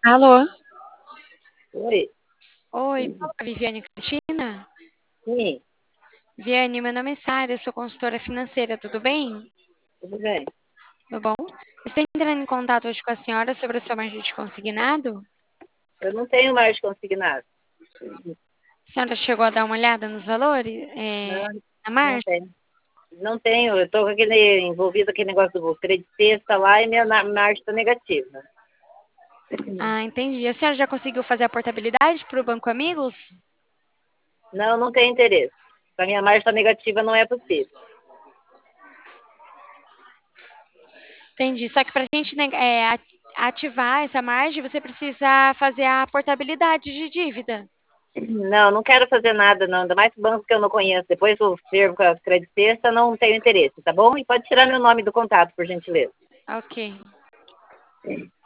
Alô? Oi, Oi, Viviane Cristina? sim, Viviane, meu nome é Sara, eu sou consultora financeira, tudo bem? tudo bem. Tudo bom? Estou entrando em contato hoje com a senhora sobre a sua margem de consignado. Eu não tenho mais consignado. A senhora chegou a dar uma olhada nos valores, Não, na não margem? tenho. Não tenho, eu estou envolvido com aquele negócio do crédito sexta lá e minha margem está negativa. Ah, entendi. A senhora já conseguiu fazer a portabilidade para o Banco Amigos? Não, não tenho interesse. Se a minha margem está negativa, não é possível. Entendi. Só que para a gente, né, ativar essa margem, você precisa fazer a portabilidade de dívida. Não, não quero fazer nada, não. Ainda mais banco que eu não conheço. Depois eu fervo com a crédito sexta, não tenho interesse, tá bom? E pode tirar meu nome do contato, por gentileza. Ok.